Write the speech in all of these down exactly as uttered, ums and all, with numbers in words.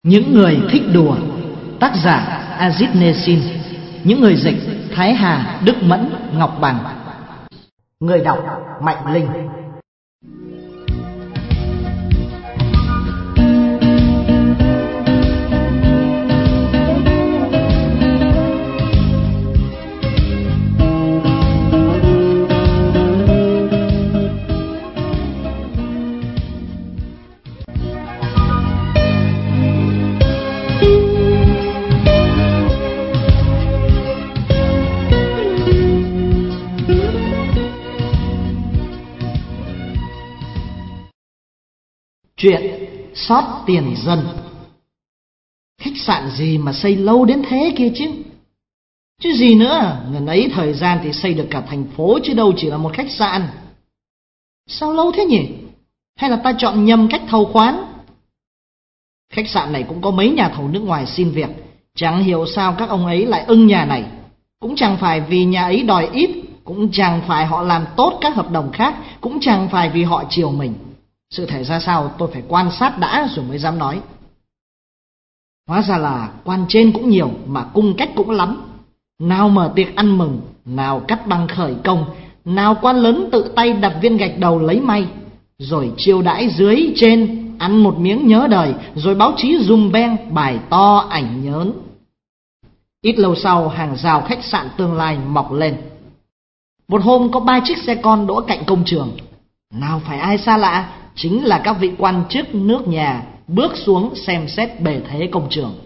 Những người thích đùa. Tác giả Azit Nesin. Những người dịch Thái Hà, Đức Mẫn, Ngọc Bằng. Người đọc Mạnh Linh. Chuyện sót tiền dân. Khách sạn gì mà xây lâu đến thế kia chứ. Chứ gì nữa, ngần ấy thời gian thì xây được cả thành phố chứ đâu chỉ là một khách sạn. Sao lâu thế nhỉ? Hay là ta chọn nhầm cách thầu khoán? Khách sạn này cũng có mấy nhà thầu nước ngoài xin việc. Chẳng hiểu sao các ông ấy lại ưng nhà này. Cũng chẳng phải vì nhà ấy đòi ít, cũng chẳng phải họ làm tốt các hợp đồng khác, cũng chẳng phải vì họ chiều mình. Sự thể ra sao tôi phải quan sát đã rồi mới dám nói. Hóa ra là quan trên cũng nhiều mà cung cách cũng lắm. Nào mở tiệc ăn mừng, nào cắt băng khởi công, nào quan lớn tự tay đặt viên gạch đầu lấy may, rồi chiêu đãi dưới trên ăn một miếng nhớ đời, rồi báo chí dùm beng bài to ảnh nhớn. Ít lâu sau, hàng rào khách sạn tương lai mọc lên. Một hôm có ba chiếc xe con đỗ cạnh công trường. Nào phải ai xa lạ, chính là các vị quan chức nước nhà bước xuống xem xét bề thế công trường.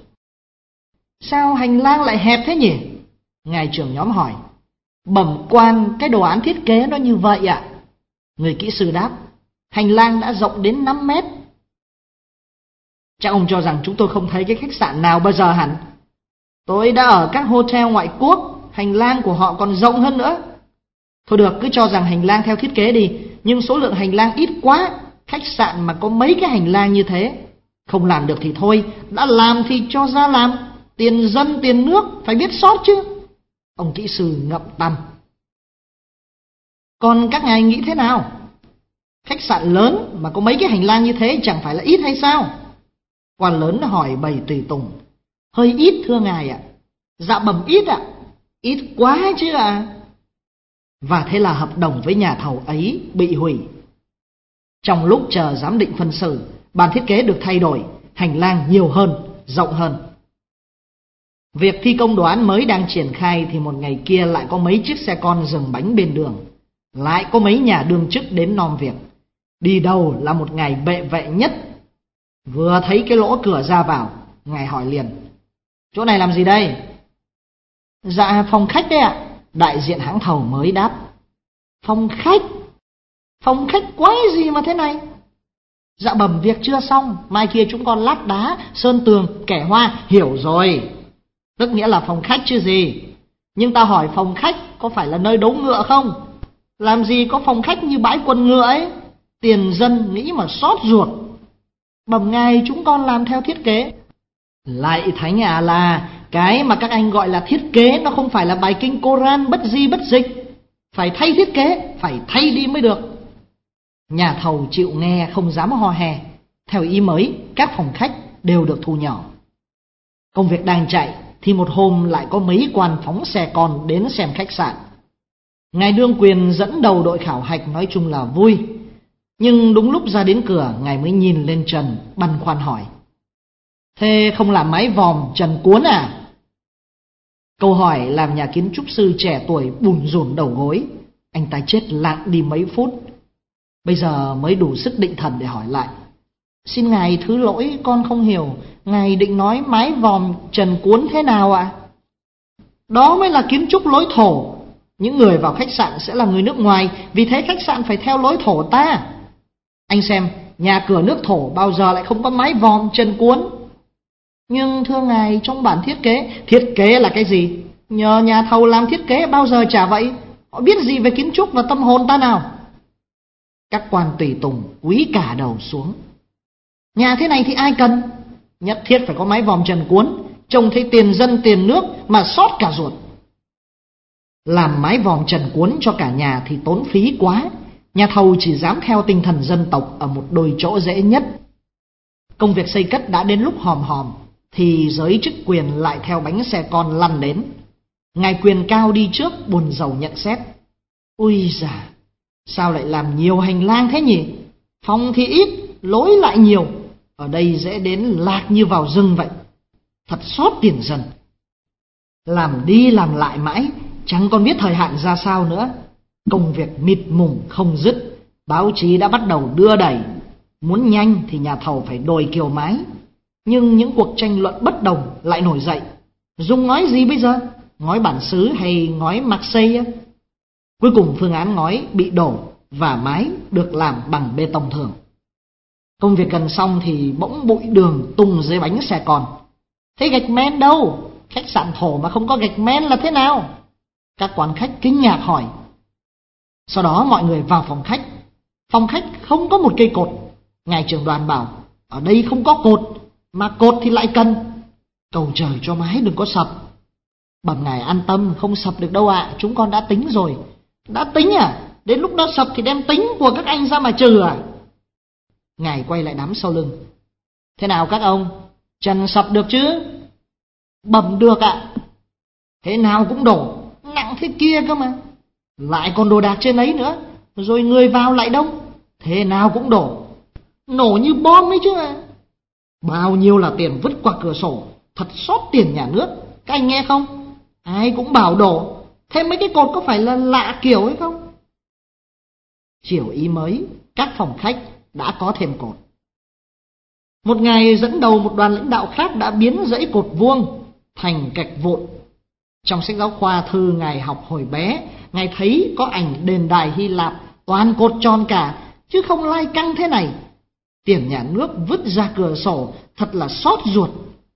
Sao hành lang lại hẹp thế nhỉ? Ngài trưởng nhóm hỏi. Bẩm quan, cái đồ án thiết kế nó như vậy ạ. Người kỹ sư đáp. Hành lang đã rộng đến năm mét. Chắc ông cho rằng chúng tôi không thấy cái khách sạn nào bao giờ hẳn. Tôi đã ở các hotel ngoại quốc, hành lang của họ còn rộng hơn nữa. Thôi được, cứ cho rằng hành lang theo thiết kế đi, nhưng số lượng hành lang ít quá. Khách sạn mà có mấy cái hành lang như thế. Không làm được thì thôi, đã làm thì cho ra làm. Tiền dân tiền nước phải biết sót chứ. Ông kỹ sư ngậm tăm. Còn các ngài nghĩ thế nào? Khách sạn lớn mà có mấy cái hành lang như thế chẳng phải là ít hay sao? Quan lớn hỏi bầy tùy tùng. Hơi ít thưa ngài ạ. Dạ bẩm ít ạ. Ít quá chứ ạ. À. Và thế là hợp đồng với nhà thầu ấy bị hủy. Trong lúc chờ giám định phân xử, bản thiết kế được thay đổi, hành lang nhiều hơn, rộng hơn. Việc thi công đồ án mới đang triển khai thì một ngày kia lại có mấy chiếc xe con dừng bánh bên đường. Lại có mấy nhà đương chức đến nom việc. Đi đầu là một ngài bệ vệ nhất. Vừa thấy cái lỗ cửa ra vào, ngài hỏi liền. Chỗ này làm gì đây? Dạ phòng khách đấy ạ. Đại diện hãng thầu mới đáp. Phòng khách? Phòng khách quái gì mà thế này? Dạ bẩm việc chưa xong, mai kia chúng con lát đá, sơn tường, kẻ hoa. Hiểu rồi. Tức nghĩa là phòng khách chứ gì. Nhưng ta hỏi phòng khách có phải là nơi đấu ngựa không? Làm gì có phòng khách như bãi quần ngựa ấy. Tiền dân nghĩ mà xót ruột. Bẩm ngài, chúng con làm theo thiết kế. Lại thánh à, là cái mà các anh gọi là thiết kế nó không phải là bài kinh Koran bất di bất dịch. Phải thay thiết kế, phải thay đi mới được. Nhà thầu chịu nghe không dám ho hè. Theo ý mới, các phòng khách đều được thu nhỏ. Công việc đang chạy thì một hôm lại có mấy quan phóng xe con đến xem khách sạn. Ngài đương quyền dẫn đầu đội khảo hạch nói chung là vui. Nhưng đúng lúc ra đến cửa, ngài mới nhìn lên trần băn khoăn hỏi. Thế không làm mái vòm trần cuốn à? Câu hỏi làm nhà kiến trúc sư trẻ tuổi bùn rùn đầu gối. Anh ta chết lặng đi mấy phút. Bây giờ mới đủ sức định thần để hỏi lại. Xin ngài thứ lỗi, con không hiểu. Ngài định nói mái vòm trần cuốn thế nào ạ? À? Đó mới là kiến trúc lối thổ. Những người vào khách sạn sẽ là người nước ngoài, vì thế khách sạn phải theo lối thổ ta. Anh xem, nhà cửa nước thổ bao giờ lại không có mái vòm trần cuốn. Nhưng thưa ngài, trong bản thiết kế, thiết kế là cái gì? Nhờ nhà thầu làm thiết kế bao giờ chả vậy. Họ biết gì về kiến trúc và tâm hồn ta nào? Các quan tùy tùng cúi cả đầu xuống. Nhà thế này thì ai cần? Nhất thiết phải có mái vòm trần cuốn. Trông thấy tiền dân tiền nước mà xót cả ruột. Làm mái vòm trần cuốn cho cả nhà thì tốn phí quá. Nhà thầu chỉ dám theo tinh thần dân tộc ở một đôi chỗ dễ nhất. Công việc xây cất đã đến lúc hòm hòm thì giới chức quyền lại theo bánh xe con lăn đến. Ngài quyền cao đi trước buồn rầu nhận xét: Ui già, sao lại làm nhiều hành lang thế nhỉ? Phòng thì ít, lối lại nhiều, ở đây dễ đến lạc như vào rừng vậy. Thật xót tiền dân. Làm đi làm lại mãi, chẳng còn biết thời hạn ra sao nữa. Công việc mịt mùng không dứt, báo chí đã bắt đầu đưa đẩy. Muốn nhanh thì nhà thầu phải đồi kiều mái. Nhưng những cuộc tranh luận bất đồng lại nổi dậy. Dùng ngói gì bây giờ? Ngói bản xứ hay ngói Marseille? Cuối cùng phương án ngói bị đổ và mái được làm bằng bê tông thường. Công việc gần xong thì bỗng bụi đường tung dưới bánh xe con. Thế gạch men đâu? Khách sạn thổ mà không có gạch men là thế nào? Các quan khách kinh ngạc hỏi. Sau đó mọi người vào phòng khách. Phòng khách không có một cây cột. Ngài trưởng đoàn bảo: Ở đây không có cột, mà cột thì lại cần. Cầu trời cho mái đừng có sập. Bẩm ngài an tâm, không sập được đâu ạ, à, chúng con đã tính rồi. Đã tính à? Đến lúc đó sập thì đem tính của các anh ra mà trừ à? Ngài quay lại đám sau lưng. Thế nào các ông, trần sập được chứ? Bẩm được ạ. À. Thế nào cũng đổ, nặng thế kia cơ mà. Lại còn đồ đạc trên ấy nữa, rồi người vào lại đông. Thế nào cũng đổ, nổ như bom ấy chứ à. Bao nhiêu là tiền vứt qua cửa sổ, thật xót tiền nhà nước. Các anh nghe không? Ai cũng bảo đổ. Thế mấy cái cột có phải là lạ kiểu hay không? Chiều ý mới, các phòng khách đã có thêm cột. Một ngày dẫn đầu một đoàn lãnh đạo khác đã biến dãy cột vuông thành gạch vụn. Trong sách giáo khoa thư ngài học hồi bé, ngài thấy có ảnh đền đài Hy Lạp toàn cột tròn cả, chứ không lai căng thế này. Tiền nhà nước vứt ra cửa sổ, thật là xót ruột.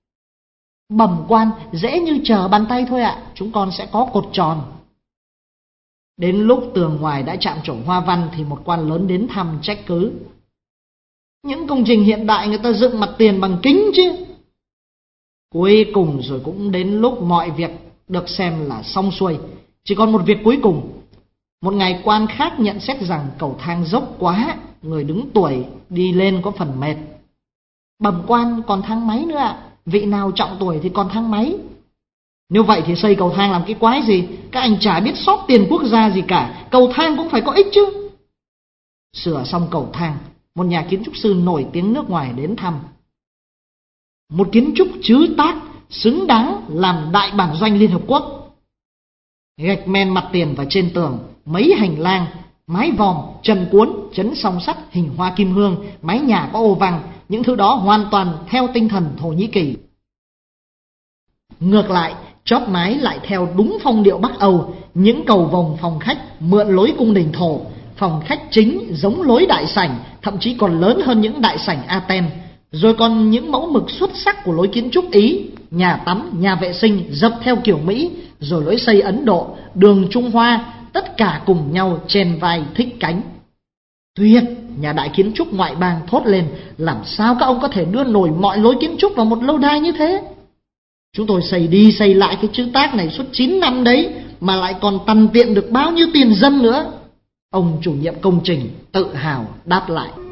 Bẩm quan, dễ như trở bàn tay thôi ạ, à. Chúng con sẽ có cột tròn. Đến lúc tường ngoài đã chạm trổ hoa văn thì một quan lớn đến thăm trách cứ. Những công trình hiện đại người ta dựng mặt tiền bằng kính chứ. Cuối cùng rồi cũng đến lúc mọi việc được xem là xong xuôi. Chỉ còn một việc cuối cùng. Một ngài quan khác nhận xét rằng cầu thang dốc quá, người đứng tuổi đi lên có phần mệt. Bẩm quan, còn thang máy nữa ạ. À. Vị nào trọng tuổi thì còn thang máy. Nếu vậy thì xây cầu thang làm cái quái gì? Các anh chả biết sót tiền quốc gia gì cả. Cầu thang cũng phải có ích chứ. Sửa xong cầu thang, một nhà kiến trúc sư nổi tiếng nước ngoài đến thăm. Một kiến trúc trứ tác, xứng đáng làm đại bản doanh Liên Hợp Quốc. Gạch men mặt tiền và trên tường, mấy hành lang, mái vòm, trần cuốn, chấn song sắt, hình hoa kim hương, mái nhà có ô văng. Những thứ đó hoàn toàn theo tinh thần Thổ Nhĩ Kỳ. Ngược lại, chóp mái lại theo đúng phong điệu Bắc Âu. Những cầu vồng phòng khách mượn lối cung đình Thổ. Phòng khách chính giống lối đại sảnh, thậm chí còn lớn hơn những đại sảnh Athens. Rồi còn những mẫu mực xuất sắc của lối kiến trúc Ý. Nhà tắm, nhà vệ sinh dập theo kiểu Mỹ. Rồi lối xây Ấn Độ, đường Trung Hoa. Tất cả cùng nhau chèn vai thích cánh. Tuyệt! Nhà đại kiến trúc ngoại bang thốt lên. Làm sao các ông có thể đưa nổi mọi lối kiến trúc vào một lâu đài như thế? Chúng tôi xây đi xây lại cái chữ tác này suốt chín năm đấy, mà lại còn tằn tiện được bao nhiêu tiền dân nữa. Ông chủ nhiệm công trình tự hào đáp lại.